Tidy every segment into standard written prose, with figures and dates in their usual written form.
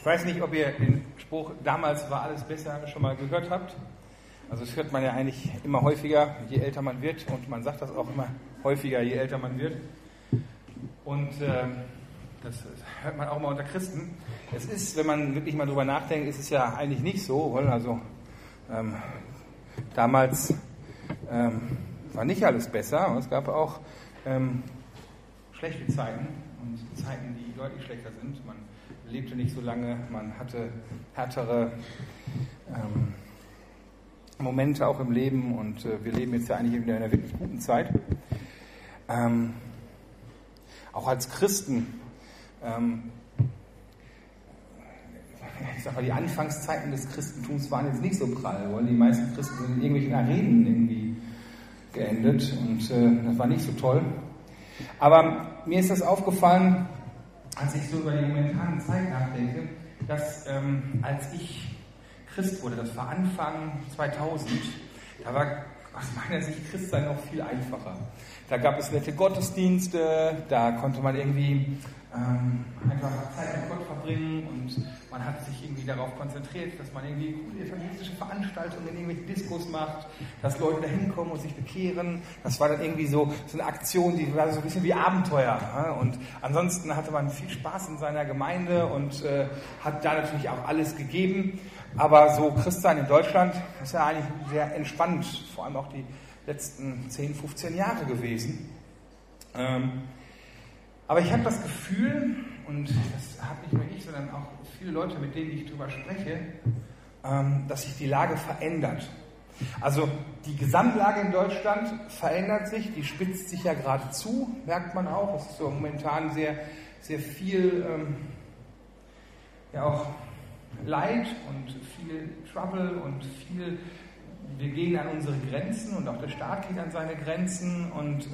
weiß nicht, ob ihr den Spruch "damals war alles besser" schon mal gehört habt. Also das hört man ja eigentlich immer häufiger, je älter man wird, und man sagt das auch immer häufiger, je älter man wird. Und das hört man auch mal unter Christen. Es ist, wenn man wirklich mal drüber nachdenkt, ist es ja eigentlich nicht so, weil also damals war nicht alles besser, und es gab auch schlechte Zeiten und Zeiten, die deutlich schlechter sind. Man lebte nicht so lange, man hatte härtere Momente auch im Leben, und wir leben jetzt ja eigentlich in einer wirklich guten Zeit. Auch als Christen, ich sag mal, die Anfangszeiten des Christentums waren jetzt nicht so prall, weil die meisten Christen sind in irgendwelchen Arenen irgendwie geendet, und das war nicht so toll. Aber mir ist das aufgefallen, als ich so über die momentane Zeit nachdenke, dass als ich Christ wurde, das war Anfang 2000, da war aus meiner Sicht Christsein noch viel einfacher. Da gab es nette Gottesdienste, da konnte man irgendwie einfach Zeit mit Gott verbringen, und man hat sich irgendwie darauf konzentriert, dass man irgendwie gute evangelistische Veranstaltungen in irgendwelchen Diskos macht, dass Leute da hinkommen und sich bekehren. Das war dann irgendwie so eine Aktion, die war so ein bisschen wie Abenteuer. Und ansonsten hatte man viel Spaß in seiner Gemeinde und hat da natürlich auch alles gegeben. Aber so Christsein in Deutschland ist ja eigentlich sehr entspannt, vor allem auch die letzten 10, 15 Jahre gewesen. Aber ich habe das Gefühl, und das habe nicht nur ich, sondern auch viele Leute, mit denen ich darüber spreche, dass sich die Lage verändert. Also die Gesamtlage in Deutschland verändert sich, die spitzt sich ja gerade zu, merkt man auch. Es ist so momentan sehr, sehr viel ja auch Leid und viel Trouble und viel, wir gehen an unsere Grenzen, und auch der Staat geht an seine Grenzen, und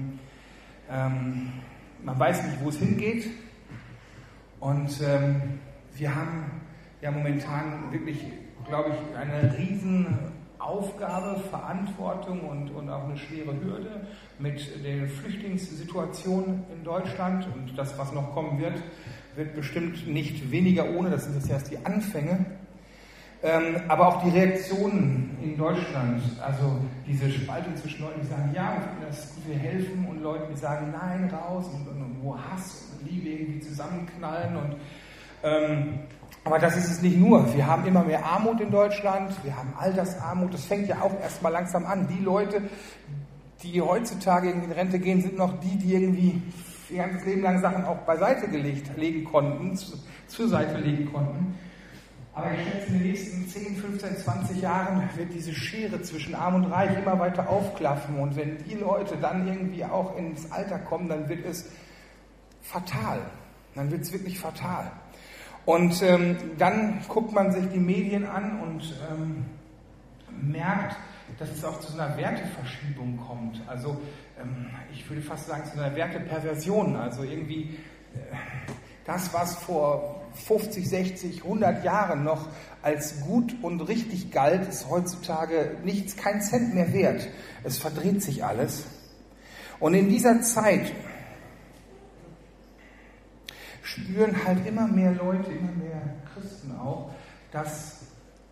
man weiß nicht, wo es hingeht. Und wir haben ja momentan wirklich, glaube ich, eine riesen Aufgabe, Verantwortung und auch eine schwere Hürde mit der Flüchtlingssituation in Deutschland. Und das, was noch kommen wird, wird bestimmt nicht weniger ohne. Das sind jetzt erst die Anfänge. Aber auch die Reaktionen in Deutschland, also diese Spaltung zwischen Leuten, die sagen, ja, wir finden das gut, wir helfen, und Leuten, die sagen, nein, raus, und wo Hass und Liebe irgendwie zusammenknallen. Und aber das ist es nicht nur. Wir haben immer mehr Armut in Deutschland, wir haben Altersarmut. Das fängt ja auch erstmal langsam an. Die Leute, die heutzutage in Rente gehen, sind noch die irgendwie ihr ganzes Leben lang Sachen auch beiseite legen konnten, zur Seite legen konnten. Aber ich schätze, in den nächsten 10, 15, 20 Jahren wird diese Schere zwischen Arm und Reich immer weiter aufklaffen. Und wenn die Leute dann irgendwie auch ins Alter kommen, dann wird es fatal. Dann wird es wirklich fatal. Und dann guckt man sich die Medien an und merkt, dass es auch zu so einer Werteverschiebung kommt. Also ich würde fast sagen, zu einer Werteperversion. Also irgendwie das, was vor 50, 60, 100 Jahren noch als gut und richtig galt, ist heutzutage nichts, kein Cent mehr wert. Es verdreht sich alles. Und in dieser Zeit spüren halt immer mehr Leute, immer mehr Christen auch, dass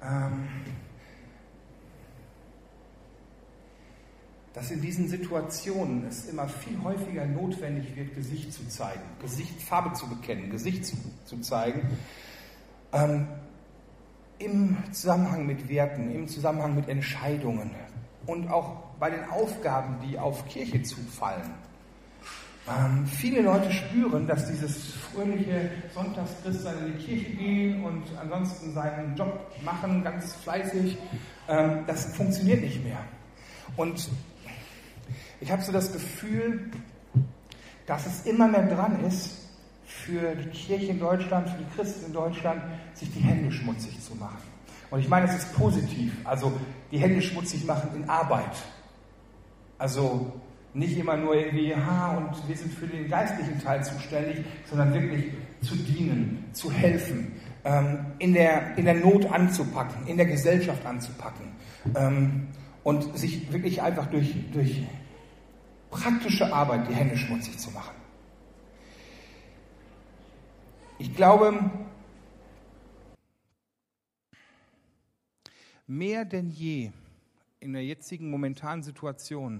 in diesen Situationen es immer viel häufiger notwendig wird, Gesicht zu zeigen, Farbe zu bekennen, Gesicht zu zeigen, im Zusammenhang mit Werten, im Zusammenhang mit Entscheidungen und auch bei den Aufgaben, die auf Kirche zufallen. Viele Leute spüren, dass dieses fröhliche Sonntagschristsein in die Kirche gehen und ansonsten seinen Job machen, ganz fleißig, das funktioniert nicht mehr. Und ich habe so das Gefühl, dass es immer mehr dran ist, für die Kirche in Deutschland, für die Christen in Deutschland, sich die Hände schmutzig zu machen. Und ich meine, es ist positiv, also die Hände schmutzig machen in Arbeit. Also nicht immer nur irgendwie, und wir sind für den geistlichen Teil zuständig, sondern wirklich zu dienen, zu helfen, in der Not anzupacken, in der Gesellschaft anzupacken und sich wirklich einfach durch praktische Arbeit die Hände schmutzig zu machen. Ich glaube, Mehr denn je in der jetzigen momentanen Situation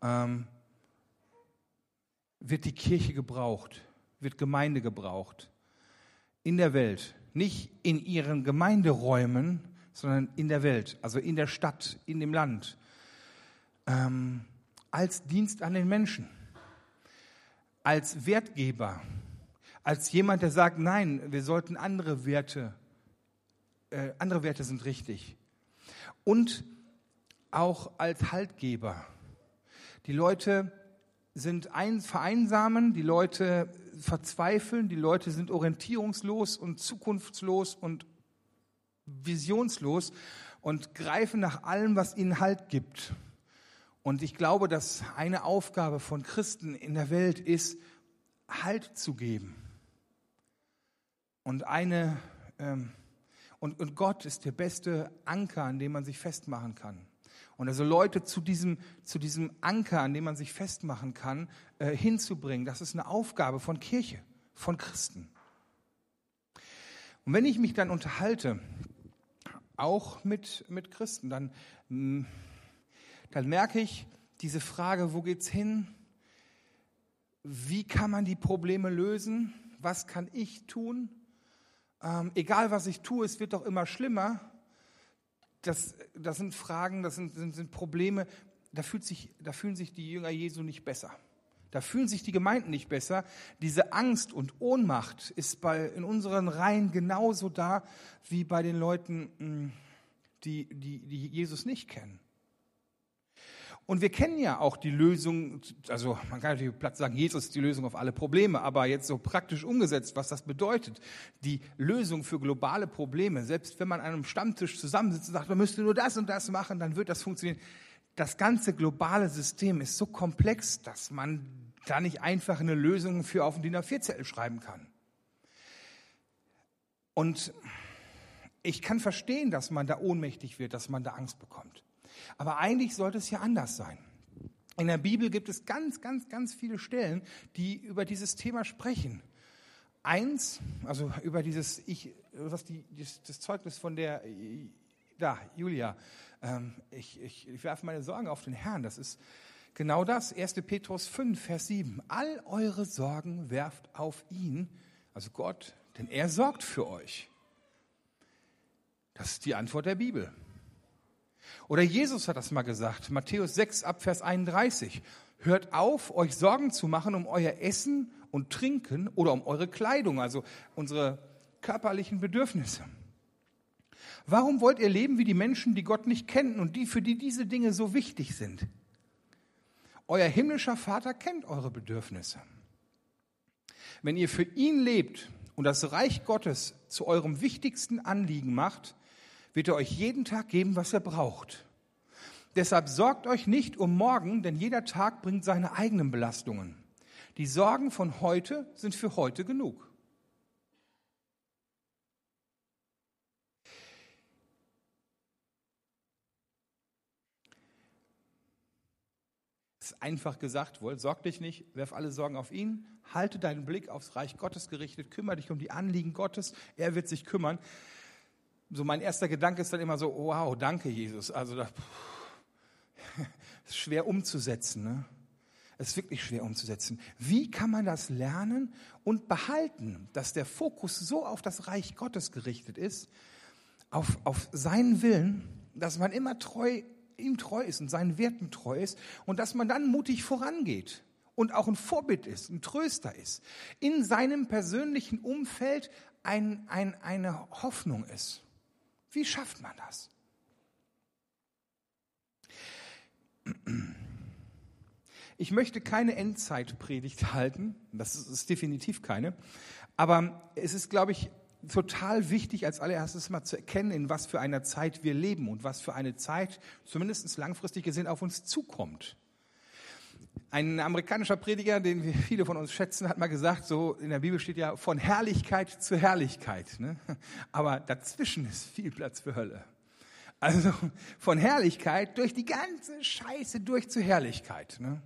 wird die Kirche gebraucht, wird Gemeinde gebraucht in der Welt, nicht in ihren Gemeinderäumen, sondern in der Welt, also in der Stadt, in dem Land, als Dienst an den Menschen, als Wertgeber, als jemand, der sagt, nein, wir sollten andere Werte sind richtig. Und auch als Haltgeber. Die Leute sind vereinsamen, die Leute verzweifeln, die Leute sind orientierungslos und zukunftslos und visionslos und greifen nach allem, was ihnen Halt gibt. Und ich glaube, dass eine Aufgabe von Christen in der Welt ist, Halt zu geben. Und Gott ist der beste Anker, an dem man sich festmachen kann. Und also Leute zu diesem Anker, an dem man sich festmachen kann, hinzubringen, das ist eine Aufgabe von Kirche, von Christen. Und wenn ich mich dann unterhalte, auch mit Christen, dann merke ich diese Frage, wo geht's hin? Wie kann man die Probleme lösen? Was kann ich tun? Egal was ich tue, es wird doch immer schlimmer. Das sind Fragen, das sind Probleme, da fühlen sich die Jünger Jesu nicht besser. Da fühlen sich die Gemeinden nicht besser. Diese Angst und Ohnmacht ist in unseren Reihen genauso da, wie bei den Leuten, die Jesus nicht kennen. Und wir kennen ja auch die Lösung, also man kann natürlich platt sagen, Jesus ist die Lösung auf alle Probleme, aber jetzt so praktisch umgesetzt, was das bedeutet, die Lösung für globale Probleme, selbst wenn man an einem Stammtisch zusammensitzt und sagt, man müsste nur das und das machen, dann wird das funktionieren. Das ganze globale System ist so komplex, dass man da nicht einfach eine Lösung für auf den DIN A4-Zettel schreiben kann. Und ich kann verstehen, dass man da ohnmächtig wird, dass man da Angst bekommt. Aber eigentlich sollte es ja anders sein. In der Bibel gibt es ganz, ganz, ganz viele Stellen, die über dieses Thema sprechen. Also über das Zeugnis von der, Julia. Ich werfe meine Sorgen auf den Herrn. Das ist genau das. 1. Petrus 5, Vers 7. All eure Sorgen werft auf ihn, also Gott, denn er sorgt für euch. Das ist die Antwort der Bibel. Oder Jesus hat das mal gesagt, Matthäus 6, ab Vers 31. Hört auf, euch Sorgen zu machen um euer Essen und Trinken oder um eure Kleidung, also unsere körperlichen Bedürfnisse. Warum wollt ihr leben wie die Menschen, die Gott nicht kennen und für die diese Dinge so wichtig sind? Euer himmlischer Vater kennt eure Bedürfnisse. Wenn ihr für ihn lebt und das Reich Gottes zu eurem wichtigsten Anliegen macht, wird er euch jeden Tag geben, was er braucht. Deshalb sorgt euch nicht um morgen, denn jeder Tag bringt seine eigenen Belastungen. Die Sorgen von heute sind für heute genug. Es ist einfach gesagt, sorg dich nicht, werf alle Sorgen auf ihn, halte deinen Blick aufs Reich Gottes gerichtet, kümmere dich um die Anliegen Gottes, er wird sich kümmern. So mein erster Gedanke ist dann immer so, wow, danke Jesus. Also das ist schwer umzusetzen. Ne? Es ist wirklich schwer umzusetzen. Wie kann man das lernen und behalten, dass der Fokus so auf das Reich Gottes gerichtet ist, auf seinen Willen, dass man immer ihm treu ist und seinen Werten treu ist und dass man dann mutig vorangeht und auch ein Vorbild ist, ein Tröster ist, in seinem persönlichen Umfeld eine Hoffnung ist. Wie schafft man das? Ich möchte keine Endzeitpredigt halten, das ist definitiv keine, aber es ist, glaube ich, total wichtig, als allererstes mal zu erkennen, in was für einer Zeit wir leben und was für eine Zeit, zumindest langfristig gesehen, auf uns zukommt. Ein amerikanischer Prediger, den wir viele von uns schätzen, hat mal gesagt, so in der Bibel steht ja von Herrlichkeit zu Herrlichkeit. Ne? Aber dazwischen ist viel Platz für Hölle. Also von Herrlichkeit durch die ganze Scheiße durch zur Herrlichkeit. Ne?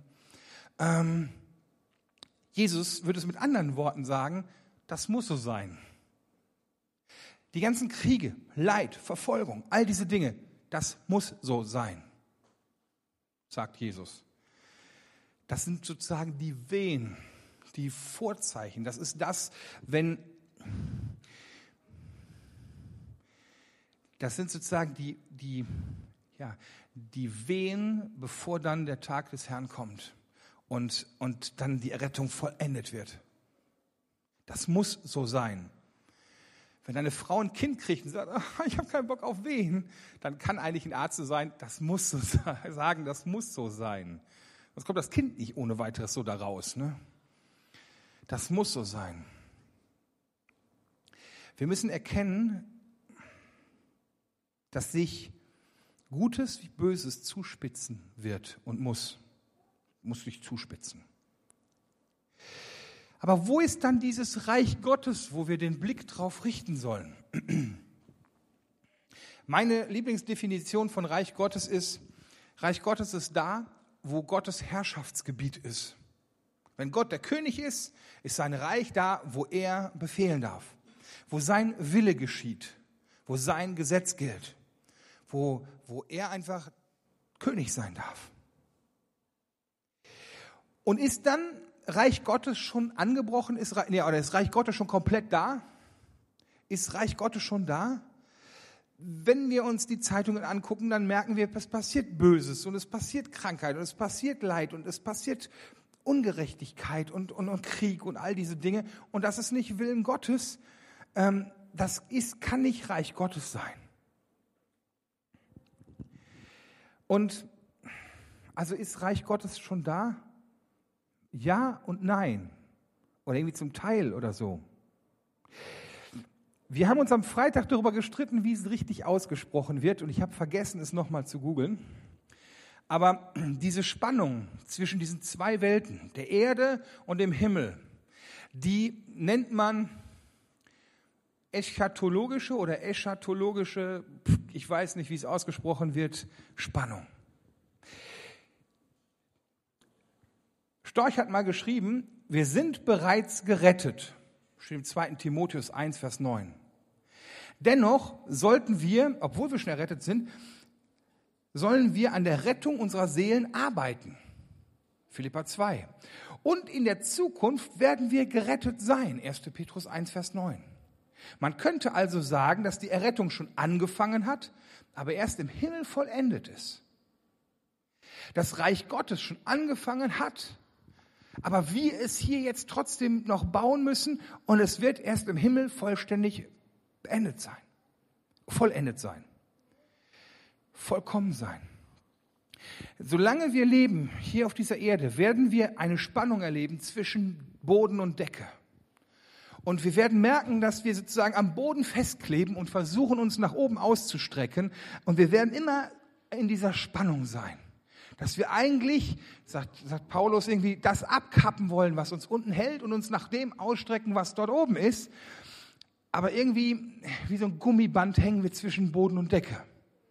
Jesus würde es mit anderen Worten sagen, das muss so sein. Die ganzen Kriege, Leid, Verfolgung, all diese Dinge, das muss so sein, sagt Jesus. Das sind sozusagen die Wehen, die Vorzeichen. Das ist das, das sind sozusagen die Wehen, bevor dann der Tag des Herrn kommt und dann die Errettung vollendet wird. Das muss so sein. Wenn eine Frau ein Kind kriegt und sagt, ich habe keinen Bock auf Wehen, dann kann eigentlich ein Arzt so sein, das muss so sagen, das muss so sein. Sonst kommt das Kind nicht ohne weiteres so da raus. Ne? Das muss so sein. Wir müssen erkennen, dass sich Gutes wie Böses zuspitzen wird und muss sich zuspitzen. Aber wo ist dann dieses Reich Gottes, wo wir den Blick drauf richten sollen? Meine Lieblingsdefinition von Reich Gottes ist da, wo Gottes Herrschaftsgebiet ist. Wenn Gott der König ist, ist sein Reich da, wo er befehlen darf, wo sein Wille geschieht, wo sein Gesetz gilt, wo er einfach König sein darf. Und ist dann Reich Gottes schon angebrochen? Ist Reich Gottes schon komplett da? Ist Reich Gottes schon da? Wenn wir uns die Zeitungen angucken, dann merken wir, es passiert Böses und es passiert Krankheit und es passiert Leid und es passiert Ungerechtigkeit und Krieg und all diese Dinge. Und das ist nicht Willen Gottes. Kann nicht Reich Gottes sein. Und also ist Reich Gottes schon da? Ja und nein. Oder irgendwie zum Teil oder so. Wir haben uns am Freitag darüber gestritten, wie es richtig ausgesprochen wird. Und ich habe vergessen, es nochmal zu googeln. Aber diese Spannung zwischen diesen zwei Welten, der Erde und dem Himmel, die nennt man eschatologische oder eschatologische, ich weiß nicht, wie es ausgesprochen wird, Spannung. Storch hat mal geschrieben, wir sind bereits gerettet. Steht im 2. Timotheus 1, Vers 9. Dennoch sollten wir, obwohl wir schon errettet sind, sollen wir an der Rettung unserer Seelen arbeiten. Philipper 2. Und in der Zukunft werden wir gerettet sein. 1. Petrus 1, Vers 9. Man könnte also sagen, dass die Errettung schon angefangen hat, aber erst im Himmel vollendet ist. Das Reich Gottes schon angefangen hat, aber wir es hier jetzt trotzdem noch bauen müssen und es wird erst im Himmel vollständig vollendet sein, vollkommen sein. Solange wir leben hier auf dieser Erde, werden wir eine Spannung erleben zwischen Boden und Decke. Und wir werden merken, dass wir sozusagen am Boden festkleben und versuchen, uns nach oben auszustrecken. Und wir werden immer in dieser Spannung sein. Dass wir eigentlich, sagt Paulus, irgendwie das abkappen wollen, was uns unten hält und uns nach dem ausstrecken, was dort oben ist. Aber irgendwie, wie so ein Gummiband, hängen wir zwischen Boden und Decke.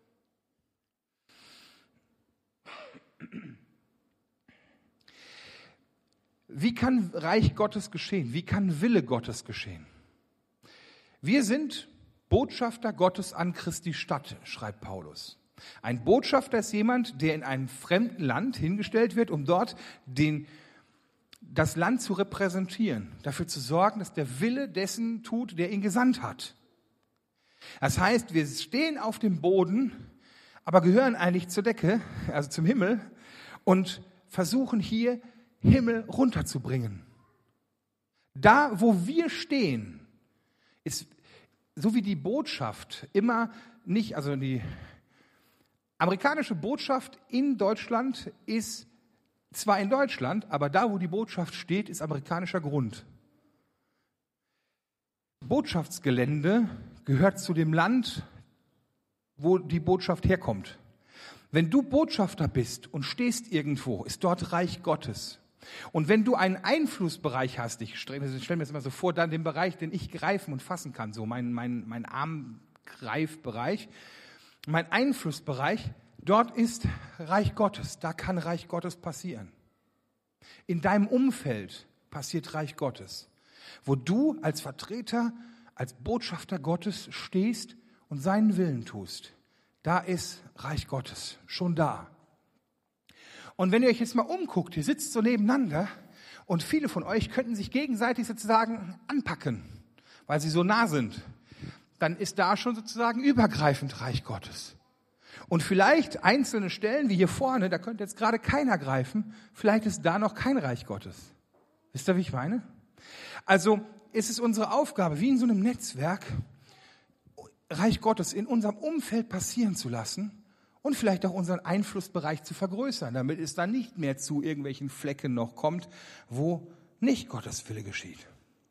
Wie kann Reich Gottes geschehen? Wie kann Wille Gottes geschehen? Wir sind Botschafter Gottes an Christi Stadt, schreibt Paulus. Ein Botschafter ist jemand, der in einem fremden Land hingestellt wird, um dort das Land zu repräsentieren, dafür zu sorgen, dass der Wille dessen tut, der ihn gesandt hat. Das heißt, wir stehen auf dem Boden, aber gehören eigentlich zur Decke, also zum Himmel, und versuchen hier Himmel runterzubringen. Da, wo wir stehen, ist, so wie die Botschaft immer nicht, also die amerikanische Botschaft in Deutschland ist zwar in Deutschland, aber da, wo die Botschaft steht, ist amerikanischer Grund. Botschaftsgelände gehört zu dem Land, wo die Botschaft herkommt. Wenn du Botschafter bist und stehst irgendwo, ist dort Reich Gottes. Und wenn du einen Einflussbereich hast, ich stelle mir das immer so vor, dann den Bereich, den ich greifen und fassen kann, so mein Armgreifbereich, mein Einflussbereich, dort ist Reich Gottes, da kann Reich Gottes passieren. In deinem Umfeld passiert Reich Gottes, wo du als Vertreter, als Botschafter Gottes stehst und seinen Willen tust. da ist Reich Gottes schon da. Und wenn ihr euch jetzt mal umguckt, ihr sitzt so nebeneinander und viele von euch könnten sich gegenseitig sozusagen anpacken, weil sie so nah sind, dann ist da schon sozusagen übergreifend Reich Gottes. Und vielleicht einzelne Stellen, wie hier vorne, da könnte jetzt gerade keiner greifen, vielleicht ist da noch kein Reich Gottes. Wisst ihr, wie ich meine? Also ist es unsere Aufgabe, wie in so einem Netzwerk, Reich Gottes in unserem Umfeld passieren zu lassen und vielleicht auch unseren Einflussbereich zu vergrößern, damit es dann nicht mehr zu irgendwelchen Flecken noch kommt, wo nicht Gottes Wille geschieht.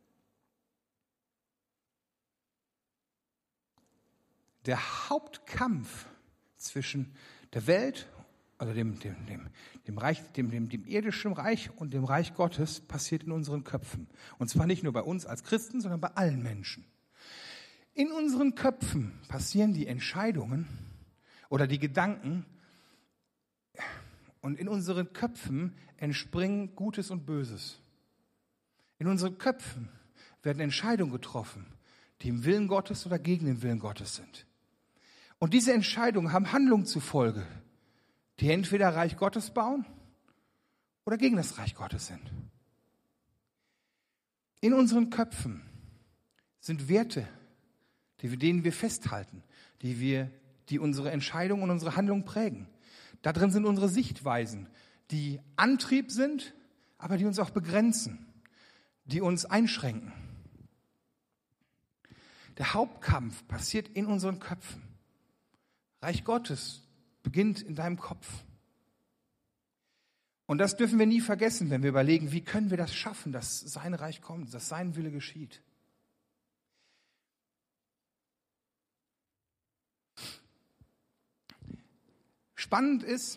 Der Hauptkampf zwischen der Welt, also dem irdischen Reich und dem Reich Gottes passiert in unseren Köpfen. Und zwar nicht nur bei uns als Christen, sondern bei allen Menschen. In unseren Köpfen passieren die Entscheidungen oder die Gedanken und in unseren Köpfen entspringen Gutes und Böses. In unseren Köpfen werden Entscheidungen getroffen, die im Willen Gottes oder gegen den Willen Gottes sind. Und diese Entscheidungen haben Handlungen zufolge, die entweder Reich Gottes bauen oder gegen das Reich Gottes sind. In unseren Köpfen sind Werte, denen wir festhalten, die unsere Entscheidungen und unsere Handlungen prägen. Da drin sind unsere Sichtweisen, die Antrieb sind, aber die uns auch begrenzen, die uns einschränken. Der Hauptkampf passiert in unseren Köpfen. Reich Gottes beginnt in deinem Kopf. Und das dürfen wir nie vergessen, wenn wir überlegen, wie können wir das schaffen, dass sein Reich kommt, dass sein Wille geschieht. Spannend ist,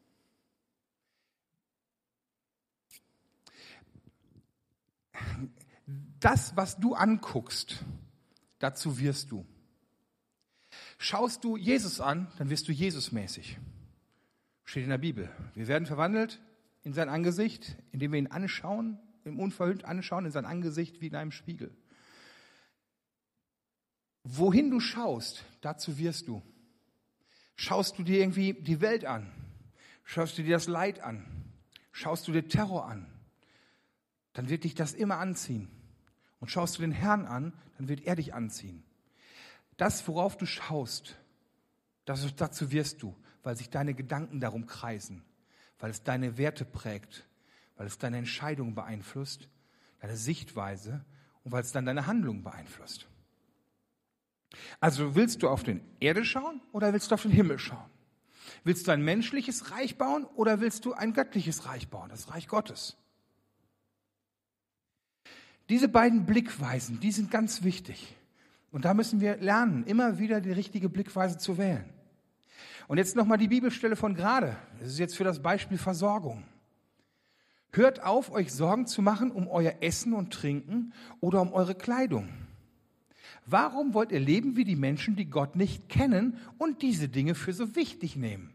das, was du anguckst, dazu wirst du. Schaust du Jesus an, dann wirst du Jesusmäßig. Steht in der Bibel. Wir werden verwandelt in sein Angesicht, indem wir ihn anschauen, im unverhüllt anschauen, in sein Angesicht wie in einem Spiegel. Wohin du schaust, dazu wirst du. Schaust du dir irgendwie die Welt an? Schaust du dir das Leid an? Schaust du dir Terror an? Dann wird dich das immer anziehen. Und schaust du den Herrn an, dann wird er dich anziehen. Das, worauf du schaust, dazu wirst du, weil sich deine Gedanken darum kreisen, weil es deine Werte prägt, weil es deine Entscheidungen beeinflusst, deine Sichtweise und weil es dann deine Handlungen beeinflusst. Also willst du auf die Erde schauen oder willst du auf den Himmel schauen? Willst du ein menschliches Reich bauen oder willst du ein göttliches Reich bauen, das Reich Gottes? Diese beiden Blickweisen, die sind ganz wichtig. Und da müssen wir lernen, immer wieder die richtige Blickweise zu wählen. Und jetzt nochmal die Bibelstelle von gerade. Das ist jetzt für das Beispiel Versorgung. Hört auf, euch Sorgen zu machen um euer Essen und Trinken oder um eure Kleidung. Warum wollt ihr leben wie die Menschen, die Gott nicht kennen und diese Dinge für so wichtig nehmen?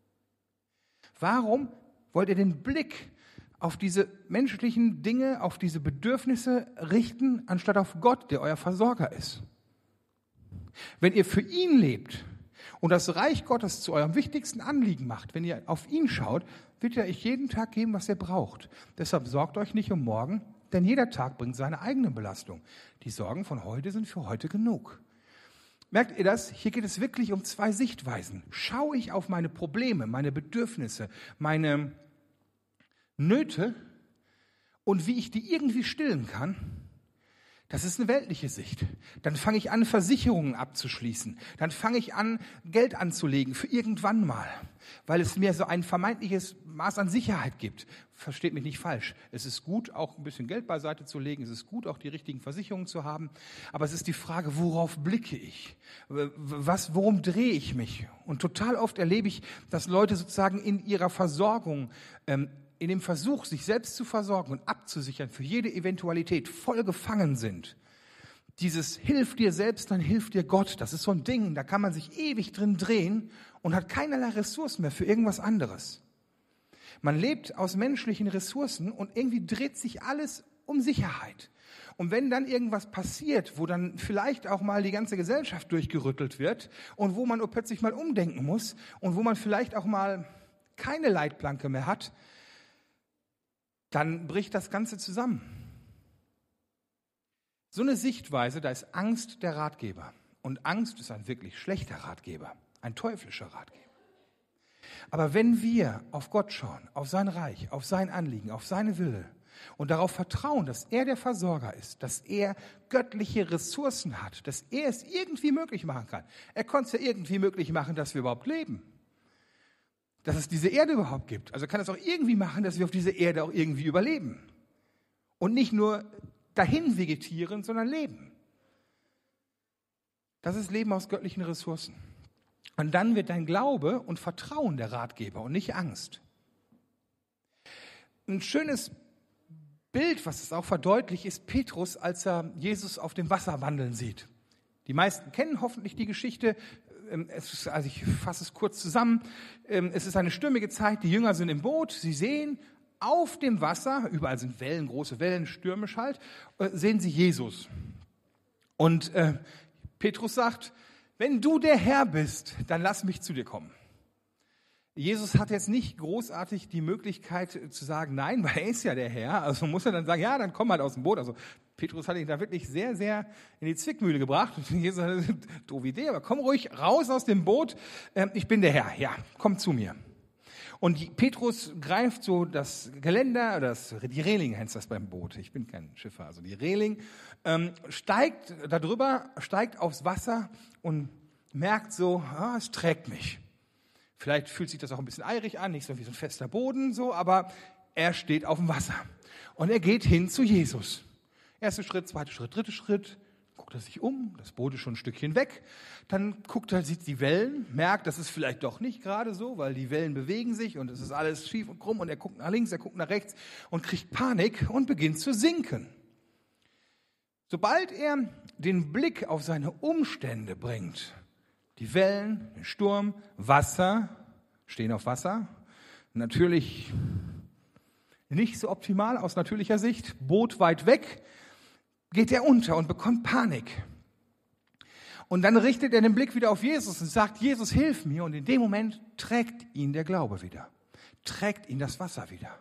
Warum wollt ihr den Blick auf diese menschlichen Dinge, auf diese Bedürfnisse richten, anstatt auf Gott, der euer Versorger ist? Wenn ihr für ihn lebt und das Reich Gottes zu eurem wichtigsten Anliegen macht, wenn ihr auf ihn schaut, wird er euch jeden Tag geben, was ihr braucht. Deshalb sorgt euch nicht um morgen, denn jeder Tag bringt seine eigene Belastung. Die Sorgen von heute sind für heute genug. Merkt ihr das? Hier geht es wirklich um zwei Sichtweisen. Schaue ich auf meine Probleme, meine Bedürfnisse, meine Nöte und wie ich die irgendwie stillen kann? Das ist eine weltliche Sicht. Dann fange ich an, Versicherungen abzuschließen. Dann fange ich an, Geld anzulegen für irgendwann mal, weil es mir so ein vermeintliches Maß an Sicherheit gibt. Versteht mich nicht falsch. Es ist gut, auch ein bisschen Geld beiseite zu legen. Es ist gut, auch die richtigen Versicherungen zu haben. Aber es ist die Frage, worauf blicke ich? Worum drehe ich mich? Und total oft erlebe ich, dass Leute sozusagen in ihrer Versorgung, in dem Versuch, sich selbst zu versorgen und abzusichern für jede Eventualität, voll gefangen sind. Dieses hilf dir selbst, dann hilft dir Gott. Das ist so ein Ding, da kann man sich ewig drin drehen und hat keinerlei Ressourcen mehr für irgendwas anderes. Man lebt aus menschlichen Ressourcen und irgendwie dreht sich alles um Sicherheit. Und wenn dann irgendwas passiert, wo dann vielleicht auch mal die ganze Gesellschaft durchgerüttelt wird und wo man plötzlich mal umdenken muss und wo man vielleicht auch mal keine Leitplanke mehr hat, dann bricht das Ganze zusammen. So eine Sichtweise, da ist Angst der Ratgeber. Und Angst ist ein wirklich schlechter Ratgeber, ein teuflischer Ratgeber. Aber wenn wir auf Gott schauen, auf sein Reich, auf sein Anliegen, auf seine Wille und darauf vertrauen, dass er der Versorger ist, dass er göttliche Ressourcen hat, dass er es irgendwie möglich machen kann. Er konnte es ja irgendwie möglich machen, dass wir überhaupt leben. Dass es diese Erde überhaupt gibt. Also kann es auch irgendwie machen, dass wir auf dieser Erde auch irgendwie überleben. Und nicht nur dahin vegetieren, sondern leben. Das ist Leben aus göttlichen Ressourcen. Und dann wird dein Glaube und Vertrauen der Ratgeber und nicht Angst. Ein schönes Bild, was es auch verdeutlicht, ist Petrus, als er Jesus auf dem Wasser wandeln sieht. Die meisten kennen hoffentlich die Geschichte. Also ich fasse es kurz zusammen. Es ist eine stürmige Zeit, die Jünger sind im Boot, sie sehen auf dem Wasser, überall sind Wellen, große Wellen, stürmisch halt, sehen sie Jesus. Und Petrus sagt, wenn du der Herr bist, dann lass mich zu dir kommen. Jesus hat jetzt nicht großartig die Möglichkeit zu sagen, nein, weil er ist ja der Herr. Also muss er dann sagen, ja, dann komm halt aus dem Boot. Also Petrus hat ihn da wirklich sehr, sehr in die Zwickmühle gebracht. Und Jesus hat doofe Idee, aber komm ruhig raus aus dem Boot. Ich bin der Herr, ja, komm zu mir. Und Petrus greift so das Geländer, die Reling heißt das beim Boot. Ich bin kein Schiffer, also die Reling, steigt darüber, steigt aufs Wasser und merkt so, es trägt mich. Vielleicht fühlt sich das auch ein bisschen eirig an, nicht so wie so ein fester Boden, so, aber er steht auf dem Wasser. Und er geht hin zu Jesus. Erster Schritt, zweiter Schritt, dritter Schritt. Guckt er sich um, das Boot ist schon ein Stückchen weg. Dann guckt er, sieht die Wellen, merkt, das ist vielleicht doch nicht gerade so, weil die Wellen bewegen sich und es ist alles schief und krumm und er guckt nach links, er guckt nach rechts und kriegt Panik und beginnt zu sinken. Sobald er den Blick auf seine Umstände bringt, die Wellen, den Sturm, Wasser, stehen auf Wasser, natürlich nicht so optimal aus natürlicher Sicht, Boot weit weg, geht er unter und bekommt Panik. Und dann richtet er den Blick wieder auf Jesus und sagt, Jesus, hilf mir. Und in dem Moment trägt ihn der Glaube wieder, trägt ihn das Wasser wieder.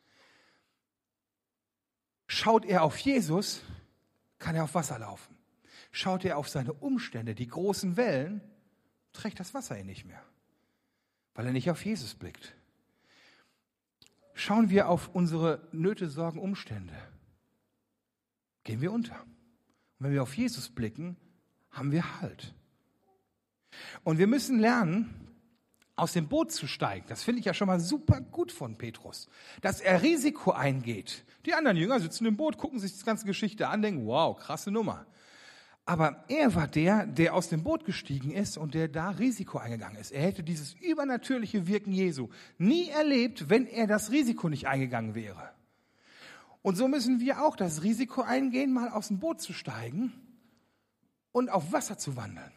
Schaut er auf Jesus, kann er auf Wasser laufen. Schaut er auf seine Umstände, die großen Wellen, trägt das Wasser ihn nicht mehr, weil er nicht auf Jesus blickt. Schauen wir auf unsere Nöte, Sorgen, Umstände, gehen wir unter. Und wenn wir auf Jesus blicken, haben wir Halt. Und wir müssen lernen, aus dem Boot zu steigen. Das finde ich ja schon mal super gut von Petrus, dass er Risiko eingeht. Die anderen Jünger sitzen im Boot, gucken sich die ganze Geschichte an, denken, wow, krasse Nummer. Aber er war der aus dem Boot gestiegen ist und der da Risiko eingegangen ist. Er hätte dieses übernatürliche Wirken Jesu nie erlebt, wenn er das Risiko nicht eingegangen wäre. Und so müssen wir auch das Risiko eingehen, mal aus dem Boot zu steigen und auf Wasser zu wandeln.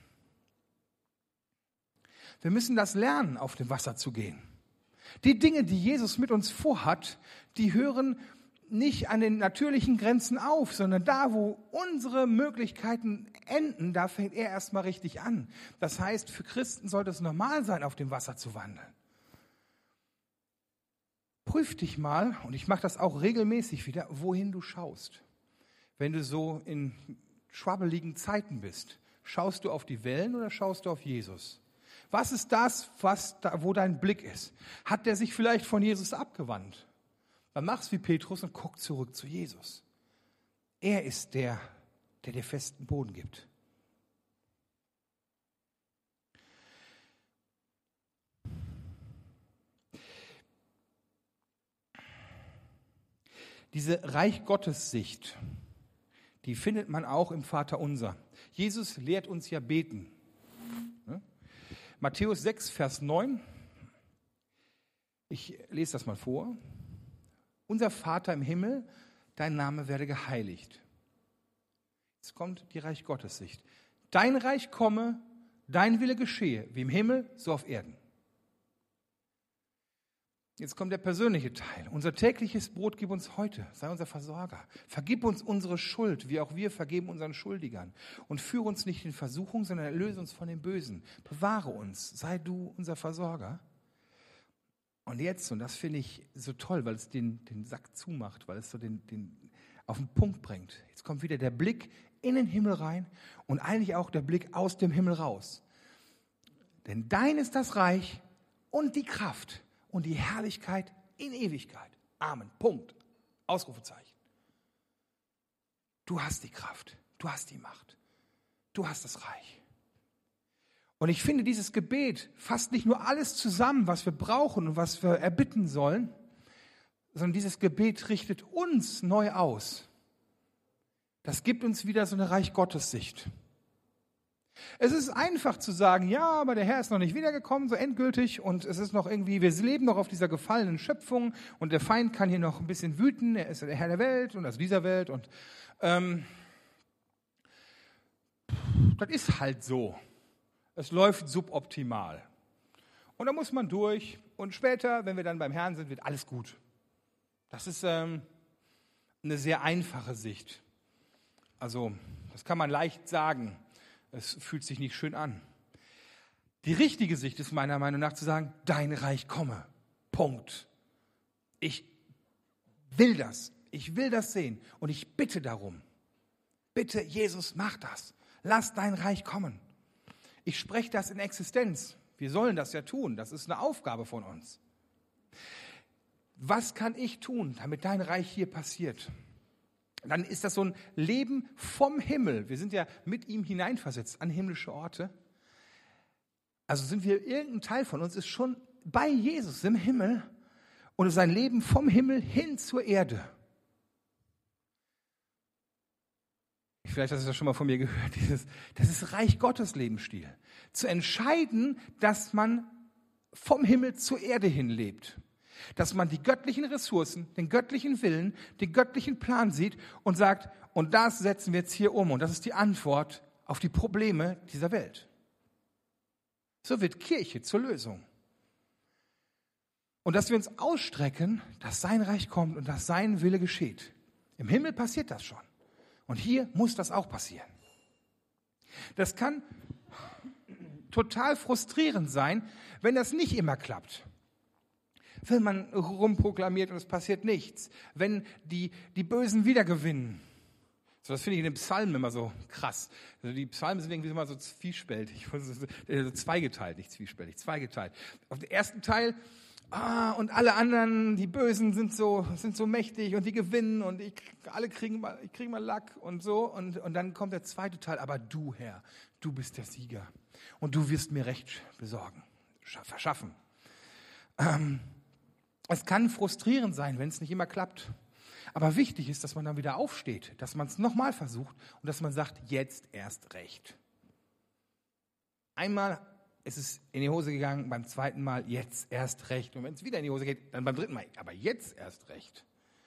Wir müssen das lernen, auf dem Wasser zu gehen. Die Dinge, die Jesus mit uns vorhat, die hören nicht an den natürlichen Grenzen auf, sondern da, wo unsere Möglichkeiten enden, da fängt er erstmal richtig an. Das heißt, für Christen sollte es normal sein, auf dem Wasser zu wandeln. Prüf dich mal, und ich mache das auch regelmäßig wieder, wohin du schaust. Wenn du so in schwabbeligen Zeiten bist, schaust du auf die Wellen oder schaust du auf Jesus? Was ist das, wo dein Blick ist? Hat der sich vielleicht von Jesus abgewandt? Dann mach's wie Petrus und guck zurück zu Jesus. Er ist der dir festen Boden gibt. Diese Reich-Gottes-Sicht, die findet man auch im Vaterunser. Jesus lehrt uns ja beten. Matthäus 6, Vers 9. Ich lese das mal vor. Unser Vater im Himmel, dein Name werde geheiligt. Jetzt kommt die Reich-Gottes-Sicht. Dein Reich komme, dein Wille geschehe, wie im Himmel, so auf Erden. Jetzt kommt der persönliche Teil. Unser tägliches Brot gib uns heute, sei unser Versorger. Vergib uns unsere Schuld, wie auch wir vergeben unseren Schuldigern. Und führe uns nicht in Versuchung, sondern erlöse uns von dem Bösen. Bewahre uns, sei du unser Versorger. Und jetzt, und das finde ich so toll, weil es den Sack zumacht, weil es so den auf den Punkt bringt. Jetzt kommt wieder der Blick in den Himmel rein und eigentlich auch der Blick aus dem Himmel raus. Denn dein ist das Reich und die Kraft und die Herrlichkeit in Ewigkeit. Amen. Punkt. Ausrufezeichen. Du hast die Kraft. Du hast die Macht. Du hast das Reich. Und ich finde, dieses Gebet fasst nicht nur alles zusammen, was wir brauchen und was wir erbitten sollen, sondern dieses Gebet richtet uns neu aus. Das gibt uns wieder so eine Reich-Gottes-Sicht. Es ist einfach zu sagen, ja, aber der Herr ist noch nicht wiedergekommen, so endgültig, und es ist noch irgendwie, wir leben noch auf dieser gefallenen Schöpfung und der Feind kann hier noch ein bisschen wüten, er ist der Herr der Welt und aus dieser Welt und das ist halt so. Es läuft suboptimal. Und da muss man durch und später, wenn wir dann beim Herrn sind, wird alles gut. Das ist eine sehr einfache Sicht. Also, das kann man leicht sagen. Es fühlt sich nicht schön an. Die richtige Sicht ist meiner Meinung nach zu sagen, dein Reich komme. Punkt. Ich will das. Ich will das sehen. Und ich bitte darum. Bitte, Jesus, mach das. Lass dein Reich kommen. Ich spreche das in Existenz. Wir sollen das ja tun. Das ist eine Aufgabe von uns. Was kann ich tun, damit dein Reich hier passiert? Dann ist das so ein Leben vom Himmel. Wir sind ja mit ihm hineinversetzt an himmlische Orte. Also sind wir, irgendein Teil von uns ist schon bei Jesus im Himmel und es ist ein Leben vom Himmel hin zur Erde. Vielleicht hast du das schon mal von mir gehört. Das ist Reich Gottes Lebensstil. Zu entscheiden, dass man vom Himmel zur Erde hin lebt. Dass man die göttlichen Ressourcen, den göttlichen Willen, den göttlichen Plan sieht und sagt, und das setzen wir jetzt hier um. Und das ist die Antwort auf die Probleme dieser Welt. So wird Kirche zur Lösung. Und dass wir uns ausstrecken, dass sein Reich kommt und dass sein Wille geschieht. Im Himmel passiert das schon. Und hier muss das auch passieren. Das kann total frustrierend sein, wenn das nicht immer klappt. Wenn man rumproklamiert und es passiert nichts. Wenn die Bösen wieder gewinnen. So, das finde ich in den Psalmen immer so krass. Also die Psalmen sind irgendwie immer so zwiespältig. Zweigeteilt, nicht zwiespältig, zweigeteilt. Auf den ersten Teil, und alle anderen, die Bösen sind so mächtig und die gewinnen und ich kriege mal Lack und so. Und dann kommt der zweite Teil, aber du, Herr, du bist der Sieger. Und du wirst mir Recht verschaffen. Es kann frustrierend sein, wenn es nicht immer klappt. Aber wichtig ist, dass man dann wieder aufsteht, dass man es nochmal versucht und dass man sagt, jetzt erst recht. Einmal ist es in die Hose gegangen, beim zweiten Mal jetzt erst recht. Und wenn es wieder in die Hose geht, dann beim dritten Mal, aber jetzt erst recht.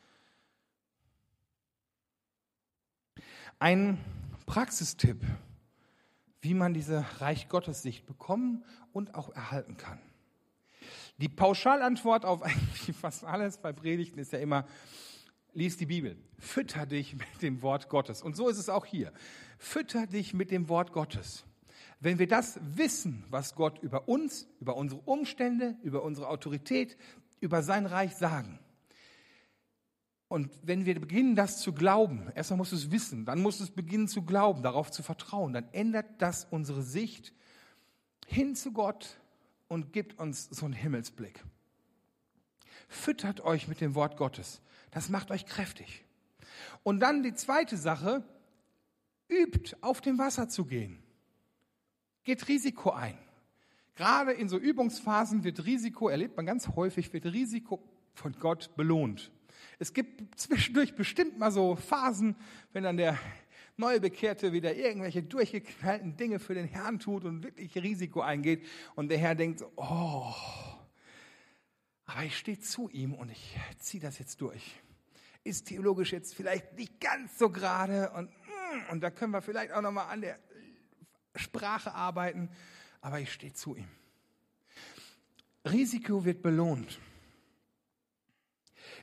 Ein Praxistipp, wie man diese Reich Gottes Sicht bekommen und auch erhalten kann. Die Pauschalantwort auf eigentlich fast alles bei Predigten ist ja immer, lies die Bibel, fütter dich mit dem Wort Gottes. Und so ist es auch hier. Fütter dich mit dem Wort Gottes. Wenn wir das wissen, was Gott über uns, über unsere Umstände, über unsere Autorität, über sein Reich sagen. Und wenn wir beginnen, das zu glauben, erstmal musst du es wissen, dann musst du es beginnen zu glauben, darauf zu vertrauen, dann ändert das unsere Sicht hin zu Gott und gibt uns so einen Himmelsblick. Füttert euch mit dem Wort Gottes. Das macht euch kräftig. Und dann die zweite Sache, übt, auf dem Wasser zu gehen. Geht Risiko ein. Gerade in so Übungsphasen erlebt man ganz häufig, wird Risiko von Gott belohnt. Es gibt zwischendurch bestimmt mal so Phasen, wenn dann der Neubekehrte wieder irgendwelche durchgeknallten Dinge für den Herrn tut und wirklich Risiko eingeht und der Herr denkt, oh, aber ich stehe zu ihm und ich ziehe das jetzt durch. Ist theologisch jetzt vielleicht nicht ganz so gerade und da können wir vielleicht auch nochmal an der Sprache arbeiten, aber ich stehe zu ihm. Risiko wird belohnt.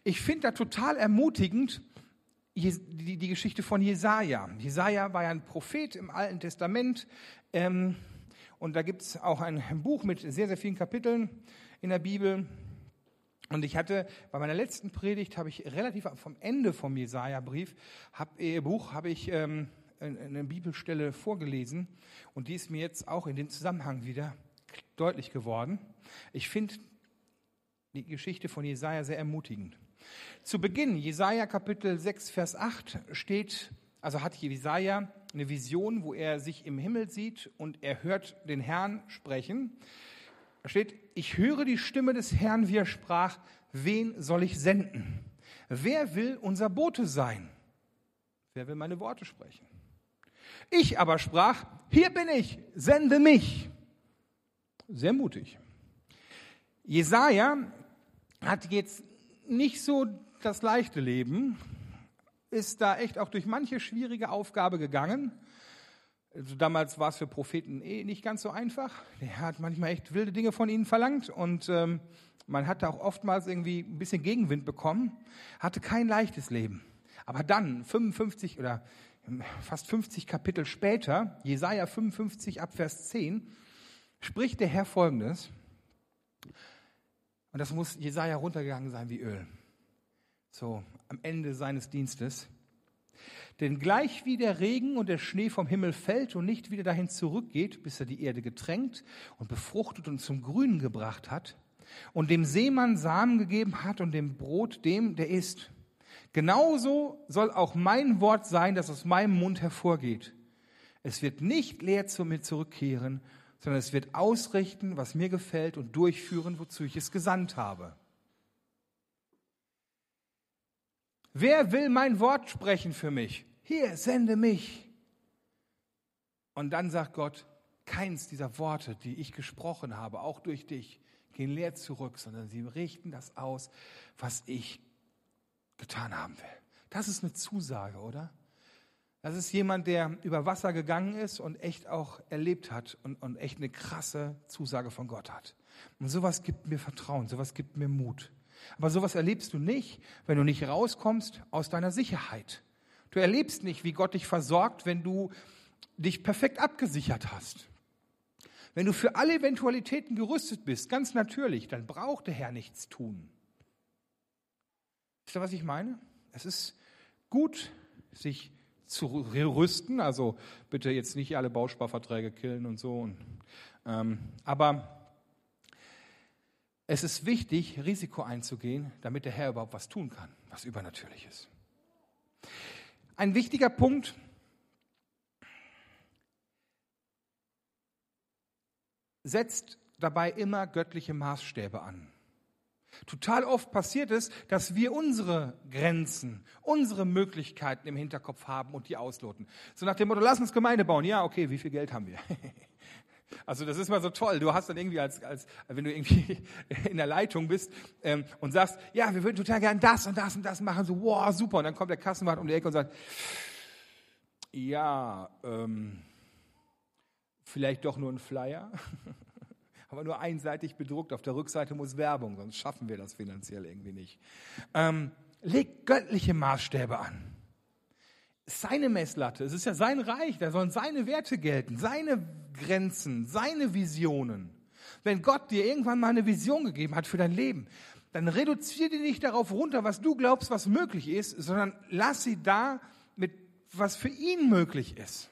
Ich finde da total ermutigend die Geschichte von Jesaja. Jesaja war ja ein Prophet im Alten Testament. Und da gibt es auch ein Buch mit sehr, sehr vielen Kapiteln in der Bibel. Und ich hatte bei meiner letzten Predigt, habe ich relativ vom Ende vom Jesaja-Buch, habe ich eine Bibelstelle vorgelesen. Und die ist mir jetzt auch in dem Zusammenhang wieder deutlich geworden. Ich finde die Geschichte von Jesaja sehr ermutigend. Zu Beginn, Jesaja Kapitel 6, Vers 8 hat Jesaja eine Vision, wo er sich im Himmel sieht und er hört den Herrn sprechen. Da steht, ich höre die Stimme des Herrn, wie er sprach, wen soll ich senden? Wer will unser Bote sein? Wer will meine Worte sprechen? Ich aber sprach, hier bin ich, sende mich. Sehr mutig. Jesaja hat jetzt nicht so das leichte Leben, ist da echt auch durch manche schwierige Aufgabe gegangen. Also damals war es für Propheten nicht ganz so einfach. Der Herr hat manchmal echt wilde Dinge von ihnen verlangt und man hat da auch oftmals irgendwie ein bisschen Gegenwind bekommen, hatte kein leichtes Leben. Aber dann, 55 oder fast 50 Kapitel später, Jesaja 55 ab Vers 10, spricht der Herr Folgendes. Und das muss Jesaja runtergegangen sein wie Öl. So, am Ende seines Dienstes. Denn gleich wie der Regen und der Schnee vom Himmel fällt und nicht wieder dahin zurückgeht, bis er die Erde getränkt und befruchtet und zum Grünen gebracht hat und dem Seemann Samen gegeben hat und dem Brot dem, der isst. Genauso soll auch mein Wort sein, das aus meinem Mund hervorgeht. Es wird nicht leer zu mir zurückkehren, sondern es wird ausrichten, was mir gefällt und durchführen, wozu ich es gesandt habe. Wer will mein Wort sprechen für mich? Hier, sende mich. Und dann sagt Gott, keins dieser Worte, die ich gesprochen habe, auch durch dich, gehen leer zurück, sondern sie richten das aus, was ich getan haben will. Das ist eine Zusage, oder? Das ist jemand, der über Wasser gegangen ist und echt auch erlebt hat und echt eine krasse Zusage von Gott hat. Und sowas gibt mir Vertrauen, sowas gibt mir Mut. Aber sowas erlebst du nicht, wenn du nicht rauskommst aus deiner Sicherheit. Du erlebst nicht, wie Gott dich versorgt, wenn du dich perfekt abgesichert hast. Wenn du für alle Eventualitäten gerüstet bist, ganz natürlich, dann braucht der Herr nichts tun. Wisst ihr, was ich meine? Es ist gut, sich zu rüsten, also bitte jetzt nicht alle Bausparverträge killen und so. Aber es ist wichtig, Risiko einzugehen, damit der Herr überhaupt was tun kann, was übernatürlich ist. Ein wichtiger Punkt, setzt dabei immer göttliche Maßstäbe an. Total oft passiert es, dass wir unsere Grenzen, unsere Möglichkeiten im Hinterkopf haben und die ausloten. So nach dem Motto, lass uns Gemeinde bauen. Ja, okay, wie viel Geld haben wir? Also das ist mal so toll. Du hast dann irgendwie, wenn du irgendwie in der Leitung bist und sagst, ja, wir würden total gern das und das und das machen. So, wow, super. Und dann kommt der Kassenwart um die Ecke und sagt, ja, vielleicht doch nur ein Flyer. Aber nur einseitig bedruckt, auf der Rückseite muss Werbung, sonst schaffen wir das finanziell irgendwie nicht. Legt göttliche Maßstäbe an. Seine Messlatte, es ist ja sein Reich, da sollen seine Werte gelten, seine Grenzen, seine Visionen. Wenn Gott dir irgendwann mal eine Vision gegeben hat für dein Leben, dann reduziere die nicht darauf runter, was du glaubst, was möglich ist, sondern lass sie da mit, was für ihn möglich ist.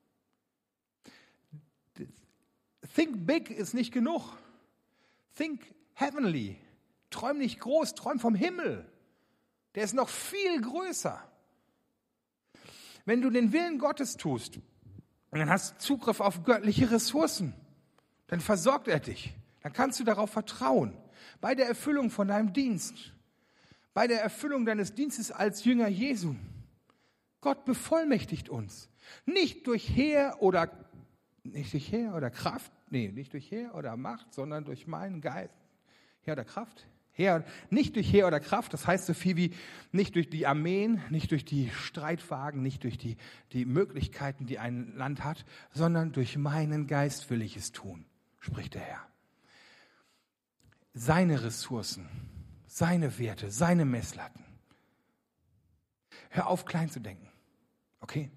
Think big ist nicht genug. Think heavenly. Träum nicht groß, träum vom Himmel. Der ist noch viel größer. Wenn du den Willen Gottes tust, dann hast du Zugriff auf göttliche Ressourcen. Dann versorgt er dich. Dann kannst du darauf vertrauen. Bei der Erfüllung von deinem Dienst, bei der Erfüllung deines Dienstes als Jünger Jesu. Gott bevollmächtigt uns. Nicht durch Heer oder Kraft, nicht durch Heer oder Macht, sondern durch meinen Geist. Heer oder Kraft? Nicht durch Heer oder Kraft, das heißt so viel wie nicht durch die Armeen, nicht durch die Streitwagen, nicht durch die Möglichkeiten, die ein Land hat, sondern durch meinen Geist will ich es tun, spricht der Herr. Seine Ressourcen seine Werte, seine Messlatten. Hör auf, klein zu denken. Okay?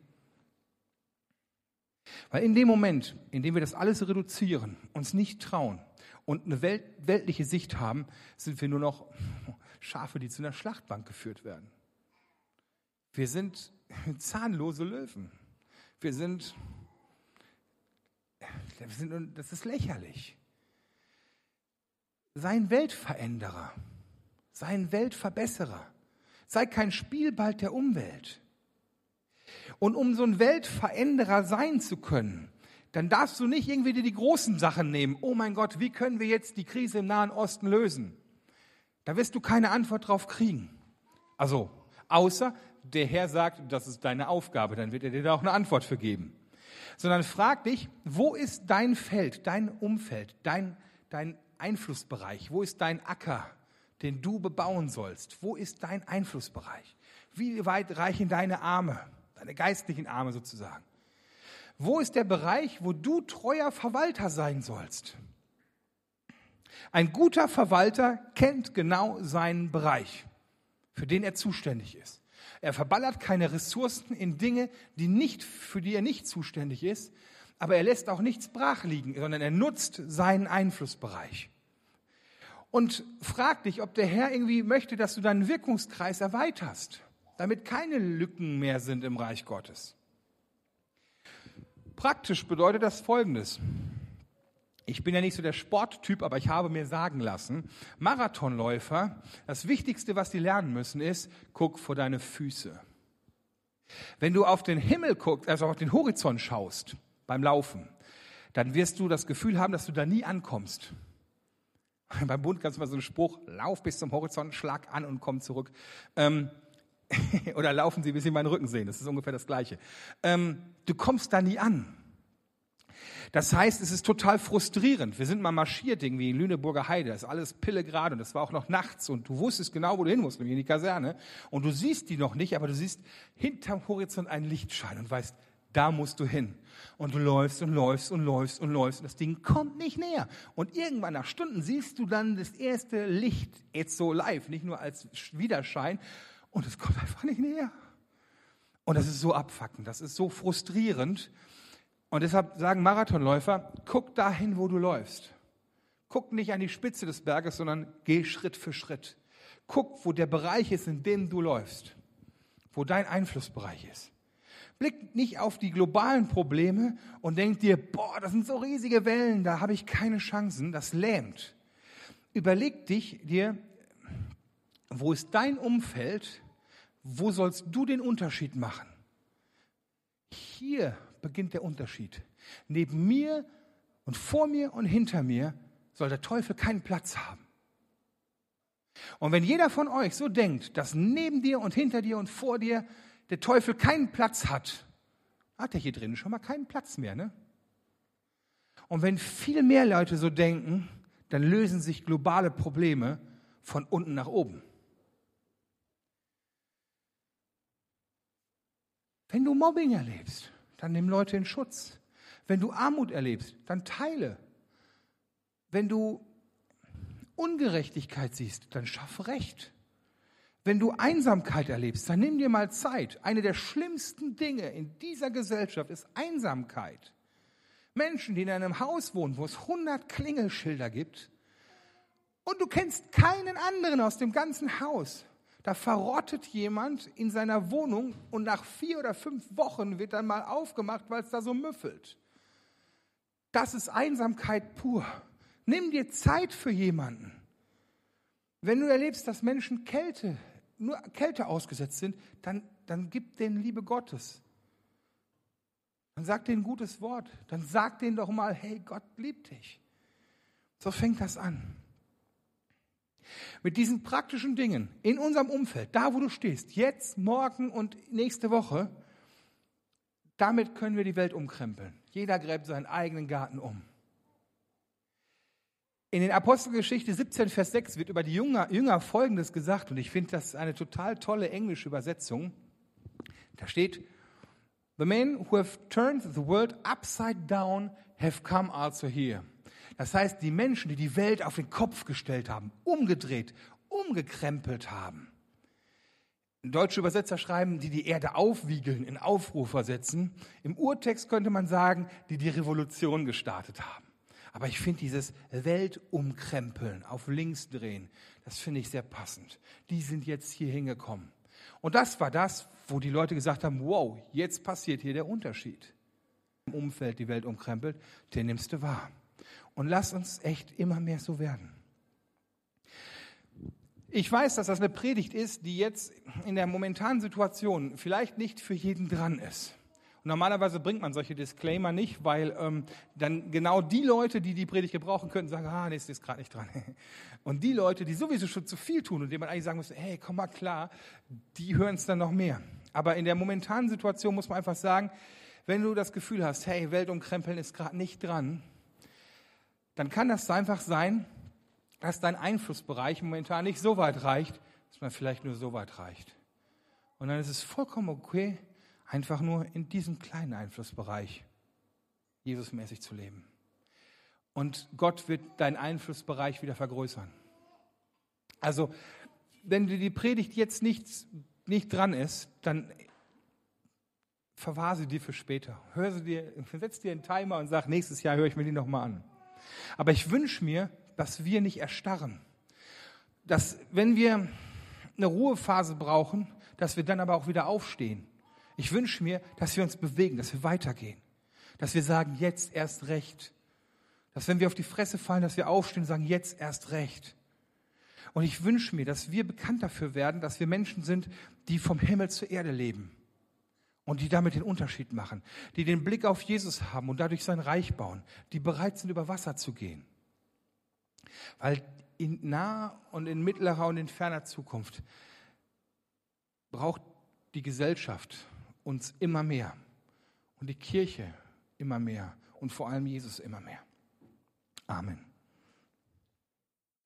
Weil in dem Moment, in dem wir das alles reduzieren, uns nicht trauen und eine weltliche Sicht haben, sind wir nur noch Schafe, die zu einer Schlachtbank geführt werden. Wir sind zahnlose Löwen. Das ist lächerlich. Sei ein Weltveränderer, sei ein Weltverbesserer, sei kein Spielball der Umwelt. Und um so ein Weltveränderer sein zu können, dann darfst du nicht irgendwie dir die großen Sachen nehmen. Oh mein Gott, wie können wir jetzt die Krise im Nahen Osten lösen? Da wirst du keine Antwort drauf kriegen. Also, außer der Herr sagt, das ist deine Aufgabe, dann wird er dir da auch eine Antwort für geben. Sondern frag dich, wo ist dein Feld, dein Umfeld, dein Einflussbereich? Wo ist dein Acker, den du bebauen sollst? Wo ist dein Einflussbereich? Wie weit reichen deine Arme, deine geistlichen Arme sozusagen? Wo ist der Bereich, wo du treuer Verwalter sein sollst? Ein guter Verwalter kennt genau seinen Bereich, für den er zuständig ist. Er verballert keine Ressourcen in Dinge, für die er nicht zuständig ist, aber er lässt auch nichts brach liegen, sondern er nutzt seinen Einflussbereich. Und frag dich, ob der Herr irgendwie möchte, dass du deinen Wirkungskreis erweiterst, damit keine Lücken mehr sind im Reich Gottes. Praktisch bedeutet das Folgendes. Ich bin ja nicht so der Sporttyp, aber ich habe mir sagen lassen, Marathonläufer, das Wichtigste, was die lernen müssen, ist, guck vor deine Füße. Wenn du auf den Himmel guckst, also auf den Horizont schaust beim Laufen, dann wirst du das Gefühl haben, dass du da nie ankommst. Beim Bund gab es mal so einen Spruch, lauf bis zum Horizont, schlag an und komm zurück. Oder laufen Sie, bis Sie meinen Rücken sehen, das ist ungefähr das Gleiche. Du kommst da nie an. Das heißt, es ist total frustrierend. Wir sind mal marschiert irgendwie in Lüneburger Heide, das ist alles pillegerade und das war auch noch nachts und du wusstest genau, wo du hin musst, nämlich in die Kaserne und du siehst die noch nicht, aber du siehst hinterm Horizont einen Lichtschein und weißt, da musst du hin. Und du läufst und läufst und läufst und läufst und das Ding kommt nicht näher. Und irgendwann nach Stunden siehst du dann das erste Licht, jetzt so live, nicht nur als Widerschein und es kommt einfach nicht näher. Und das ist so abfuckend, das ist so frustrierend. Und deshalb sagen Marathonläufer, guck dahin, wo du läufst. Guck nicht an die Spitze des Berges, sondern geh Schritt für Schritt. Guck, wo der Bereich ist, in dem du läufst, wo dein Einflussbereich ist. Blick nicht auf die globalen Probleme und denk dir, boah, das sind so riesige Wellen, da habe ich keine Chancen, das lähmt. Überleg dir, wo ist dein Umfeld, wo sollst du den Unterschied machen? Hier beginnt der Unterschied. Neben mir und vor mir und hinter mir soll der Teufel keinen Platz haben. Und wenn jeder von euch so denkt, dass neben dir und hinter dir und vor dir der Teufel keinen Platz hat, hat er hier drin schon mal keinen Platz mehr, ne? Und wenn viel mehr Leute so denken, dann lösen sich globale Probleme von unten nach oben. Wenn du Mobbing erlebst, dann nimm Leute in Schutz. Wenn du Armut erlebst, dann teile. Wenn du Ungerechtigkeit siehst, dann schaffe Recht. Wenn du Einsamkeit erlebst, dann nimm dir mal Zeit. Eine der schlimmsten Dinge in dieser Gesellschaft ist Einsamkeit. Menschen, die in einem Haus wohnen, wo es 100 Klingelschilder gibt und du kennst keinen anderen aus dem ganzen Haus. Da verrottet jemand in seiner Wohnung und nach 4 oder 5 Wochen wird dann mal aufgemacht, weil es da so müffelt. Das ist Einsamkeit pur. Nimm dir Zeit für jemanden. Wenn du erlebst, dass Menschen nur Kälte ausgesetzt sind, dann gib denen Liebe Gottes. Dann sag denen ein gutes Wort. Dann sag denen doch mal, hey, Gott liebt dich. So fängt das an. Mit diesen praktischen Dingen in unserem Umfeld, da wo du stehst, jetzt, morgen und nächste Woche, damit können wir die Welt umkrempeln. Jeder gräbt seinen eigenen Garten um. In den Apostelgeschichte 17, Vers 6 wird über die Jünger Folgendes gesagt und ich finde das eine total tolle englische Übersetzung. Da steht, the men who have turned the world upside down have come also here. Das heißt, die Menschen, die die Welt auf den Kopf gestellt haben, umgedreht, umgekrempelt haben. Deutsche Übersetzer schreiben, die Erde aufwiegeln, in Aufruhr versetzen. Im Urtext könnte man sagen, die Revolution gestartet haben. Aber ich finde dieses Weltumkrempeln, auf links drehen, das finde ich sehr passend. Die sind jetzt hier hingekommen. Und das war das, wo die Leute gesagt haben, wow, jetzt passiert hier der Unterschied. Im Umfeld die Welt umkrempelt, den nimmst du wahr. Und lass uns echt immer mehr so werden. Ich weiß, dass das eine Predigt ist, die jetzt in der momentanen Situation vielleicht nicht für jeden dran ist. Und normalerweise bringt man solche Disclaimer nicht, weil dann genau die Leute, die Predigt gebrauchen könnten, sagen, nee, ist gerade nicht dran. Und die Leute, die sowieso schon zu viel tun und denen man eigentlich sagen muss, hey, komm mal klar, die hören es dann noch mehr. Aber in der momentanen Situation muss man einfach sagen, wenn du das Gefühl hast, hey, Welt umkrempeln ist gerade nicht dran, dann kann das einfach sein, dass dein Einflussbereich momentan nicht so weit reicht, dass man vielleicht nur so weit reicht. Und dann ist es vollkommen okay, einfach nur in diesem kleinen Einflussbereich Jesusmäßig zu leben. Und Gott wird deinen Einflussbereich wieder vergrößern. Also, wenn die Predigt jetzt nicht dran ist, dann verwahr sie dir für später. Setz dir einen Timer und sag, nächstes Jahr höre ich mir die nochmal an. Aber ich wünsche mir, dass wir nicht erstarren. Dass, wenn wir eine Ruhephase brauchen, dass wir dann aber auch wieder aufstehen. Ich wünsche mir, dass wir uns bewegen, dass wir weitergehen. Dass wir sagen, jetzt erst recht. Dass, wenn wir auf die Fresse fallen, dass wir aufstehen und sagen, jetzt erst recht. Und ich wünsche mir, dass wir bekannt dafür werden, dass wir Menschen sind, die vom Himmel zur Erde leben. Und die damit den Unterschied machen. Die den Blick auf Jesus haben und dadurch sein Reich bauen. Die bereit sind, über Wasser zu gehen. Weil in naher und in mittlerer und in ferner Zukunft braucht die Gesellschaft uns immer mehr und die Kirche immer mehr und vor allem Jesus immer mehr. Amen.